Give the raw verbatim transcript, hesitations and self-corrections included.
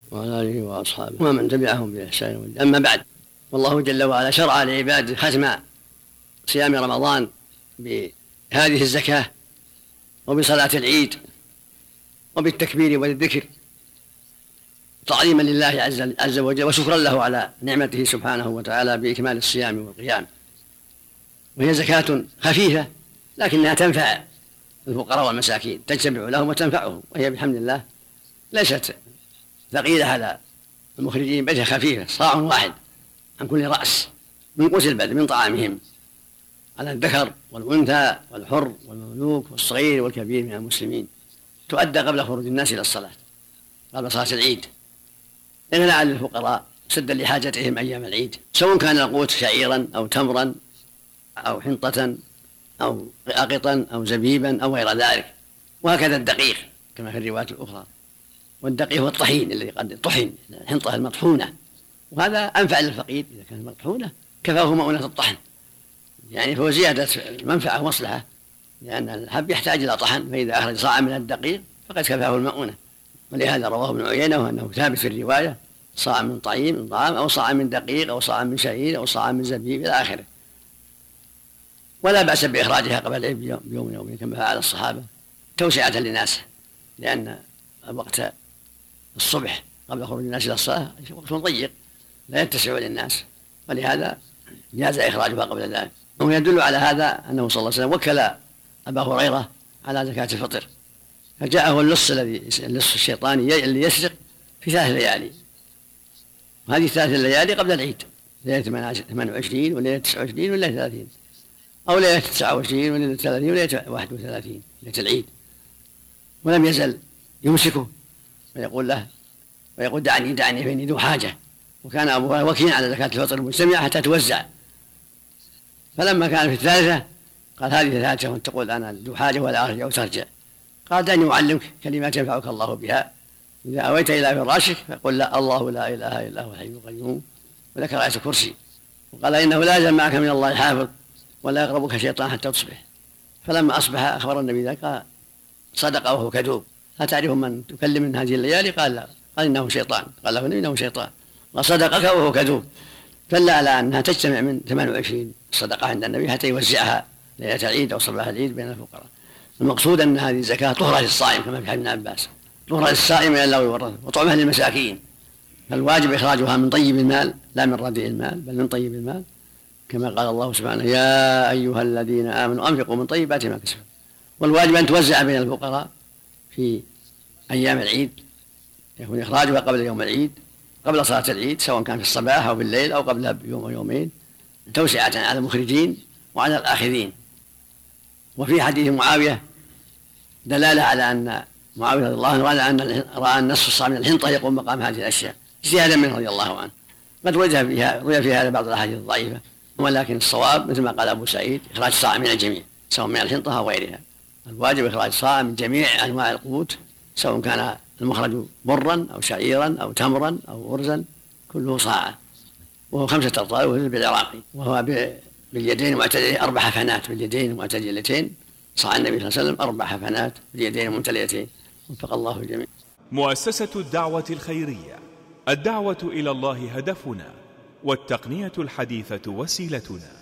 وعلى آله وأصحابه ومن تبعهم بإحسان. أما بعد، والله جل وعلا شرع لعباده ختم صيام رمضان بهذه الزكاة وبصلاة العيد وبالتكبير والذكر تعظيما لله عز وجل وشكرا له على نعمته سبحانه وتعالى بإكمال الصيام والقيام. وهي زكاة خفيفة لكنها تنفع الفقراء والمساكين، تجتمع لهم وتنفعهم، وهي بحمد الله ليست ثقيلة على المخرجين بل هي خفيفة، صاع واحد عن كل رأس من قوت البلد من طعامهم على الذكر والأنثى والحر والمملوك والصغير والكبير من المسلمين، تؤدى قبل خروج الناس إلى الصلاة، قبل صلاة العيد، إغناء للفقراء سدا لحاجتهم أيام العيد، سواء كان القوت شعيرا أو تمرا أو حنطة أو أقطا أو زبيبا أو غير ذلك. وهكذا الدقيق كما في الروايات الأخرى، والدقيق هو الطحين الذي قد طحن، الحنطة المطحونة، وهذا أنفع للفقير إذا كانت مطحونة كفاه مؤونة الطحن، يعني فهو زيادة منفعة ومصلحة، لأن الحب يحتاج إلى طحن، فإذا أخرج صاع من الدقيق فقد كفاه المؤونة. ولهذا رواه ابن عيينة وأنه ثابت في الرواية صاع من طعيم من طعام أو صاع من دقيق أو صاع من شعير أو صاع من زبيب إلى آخره. ولا بأس بإخراجها قبل العيد بيوم يومين كما فعل الصحابة توسعة للناس، لأن وقت الصبح قبل خروج الناس إلى الصلاة وقت ضيق لا يتسع للناس، ولهذا جاز إخراجها قبل ذلك. ويدل على هذا أنه صلى الله عليه وسلم وكل أبا هريرة على زكاة الفطر، فجاءه اللص الذي اللص الشيطاني اللي يسرق في ثلاث ليالي، وهذه ثلاث الليالي قبل العيد، ليلة ثمانية وعشرين وليلة تسعة وعشرين وليلة ثلاثين، أو ليلة تسعة وعشرين وليلة ثلاثين وليلة واحد وثلاثين ليلة العيد. ولم يزل يمسكه ويقول له ويقول دعني دعني فإني ذو حاجة، وكان أبو هريرة وكيلا على زكاة الفطر المجتمعة حتى توزع. فلما كان في الثالثة قال هذه ثلاثة وأنت تقول أنا ذو حاجة ولا أرجع وترجع، قال دعني أعلمك كلمات ينفعك الله بها، إذا أويت إلى فراشك فقل لا الله لا إله إلا هو الحي القيوم، وذكر آية الكرسي، وقال إنه لا يزال معك من الله حافظ ولا يقربك شيطان حتى تصبح. فلما أصبح أخبر النبي ذلك قال صدق وهو كذوب، أتعرف من تكلم من هذه الليالي؟ قال لا، قال إنه شيطان، قال له النبي إنه شيطان، وصدقك وهو كذوب. دل على أنها تجتمع من ثمانية وعشرين صدقة عند النبي حتى يوزعها ليلة العيد أو صباح العيد بين الفقراء. المقصود أن هذه الزكاة طهرة للصائم كما في حديث ابن عباس، طهرة للصائم إلى الله ويورث، وطعمها للمساكين، فالواجب إخراجها من طيب المال لا من رديء المال بل من طيب المال، كما قال الله سبحانه يا أيها الذين آمنوا أنفقوا من طيبات ما كسبتم. والواجب أن توزع بين الفقراء في أيام العيد، يكون إخراجها قبل يوم العيد قبل صلاة العيد، سواء كان في الصباح أو بالليل أو قبلها بيوم أو يومين، توسعة على المخرجين وعلى الآخذين. وفي حديث معاوية دلالة على أن معاوية رضي الله عنه رأى أن رأى النصف الصاع من الحنطة يقوم مقام هذه الأشياء اجتهادا منه رضي الله عنه. قد روي فيها روي في هذا بعض الأحاديث الضعيفة، ولكن الصواب مثل ما قال أبو سعيد إخراج صاع من الجميع سواء من الحنطة أو غيرها. الواجب إخراج صاع من جميع أنواع القوت، سواء كان المخرج برا أو شعيرا أو تمرا أو أرزا، كله صاع، وهو خمسة أرطال وهو بالعراقي، وهو باليدين المعتدلتين أربع حفنات، باليدين المعتدلتين صاع النبي صلى الله عليه وسلم أربع حفنات باليدين الممتلئتين، وفق الله الجميع. مؤسسة الدعوة الخيرية، الدعوة إلى الله هدفنا، والتقنية الحديثة وسيلتنا.